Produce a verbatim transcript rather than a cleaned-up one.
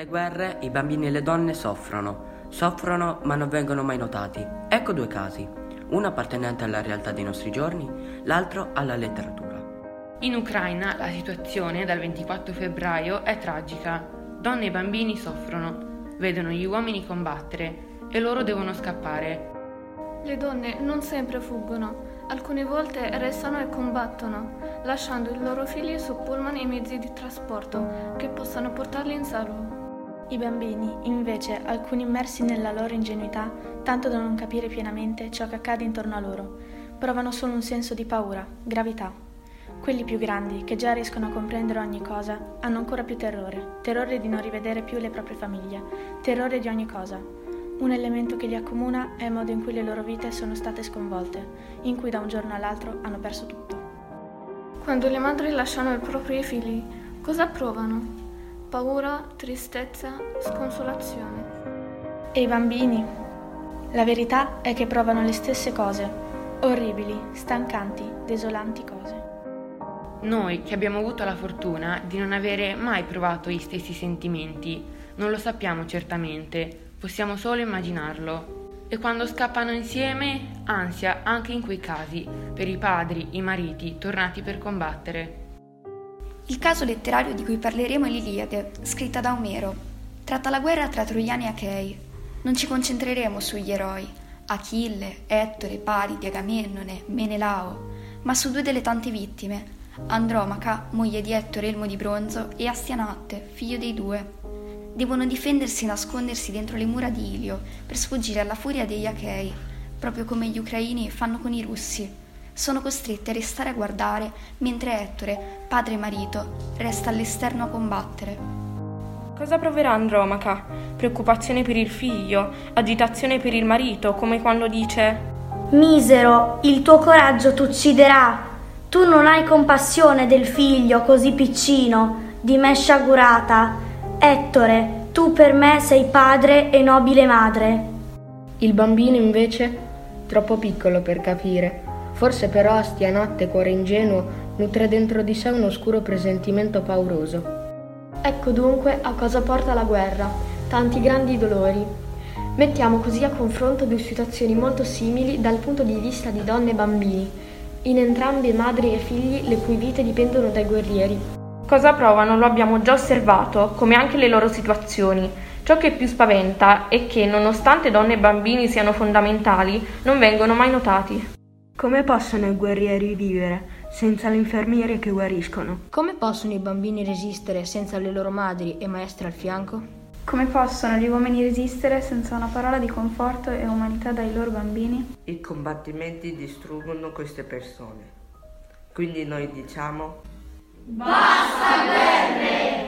Nelle guerre i bambini e le donne soffrono, soffrono ma non vengono mai notati. Ecco due casi, uno appartenente alla realtà dei nostri giorni, l'altro alla letteratura. In Ucraina la situazione dal ventiquattro febbraio è tragica. Donne e bambini soffrono, vedono gli uomini combattere e loro devono scappare. Le donne non sempre fuggono, alcune volte restano e combattono, lasciando i loro figli su pullman e mezzi di trasporto che possano portarli in salvo. I bambini, invece, alcuni immersi nella loro ingenuità, tanto da non capire pienamente ciò che accade intorno a loro, provano solo un senso di paura, gravità. Quelli più grandi, che già riescono a comprendere ogni cosa, hanno ancora più terrore, terrore di non rivedere più le proprie famiglie, terrore di ogni cosa. Un elemento che li accomuna è il modo in cui le loro vite sono state sconvolte, in cui da un giorno all'altro hanno perso tutto. Quando le madri lasciano i propri figli, cosa provano? Paura, tristezza, sconsolazione. E i bambini? La verità è che provano le stesse cose, orribili, stancanti, desolanti cose. Noi che abbiamo avuto la fortuna di non avere mai provato gli stessi sentimenti, non lo sappiamo certamente, possiamo solo immaginarlo. E quando scappano insieme, ansia anche in quei casi, per i padri, i mariti, tornati per combattere. Il caso letterario di cui parleremo è l'Iliade, scritta da Omero. Tratta la guerra tra Troiani e Achei. Non ci concentreremo sugli eroi, Achille, Ettore, Paride, Agamennone, Menelao, ma su due delle tante vittime, Andromaca, moglie di Ettore elmo di bronzo, e Astianatte, figlio dei due. Devono difendersi e nascondersi dentro le mura di Ilio per sfuggire alla furia degli Achei, proprio come gli ucraini fanno con i russi. Sono costretti a restare a guardare mentre Ettore, padre e marito, resta all'esterno a combattere. Cosa proverà Andromaca? Preoccupazione per il figlio, agitazione per il marito, come quando dice: «Misero, il tuo coraggio t'ucciderà. Tu non hai compassione del figlio così piccino, di me sciagurata. Ettore, tu per me sei padre e nobile madre». Il bambino invece, troppo piccolo per capire, forse però Astianatte, cuore ingenuo, nutre dentro di sé un oscuro presentimento pauroso. Ecco dunque a cosa porta la guerra, tanti grandi dolori. Mettiamo così a confronto due situazioni molto simili dal punto di vista di donne e bambini, in entrambi madri e figli le cui vite dipendono dai guerrieri. Cosa provano lo abbiamo già osservato, come anche le loro situazioni. Ciò che più spaventa è che, nonostante donne e bambini siano fondamentali, non vengono mai notati. Come possono i guerrieri vivere senza le infermiere che guariscono? Come possono i bambini resistere senza le loro madri e maestre al fianco? Come possono gli uomini resistere senza una parola di conforto e umanità dai loro bambini? I combattimenti distruggono queste persone. Quindi noi diciamo: basta guerre!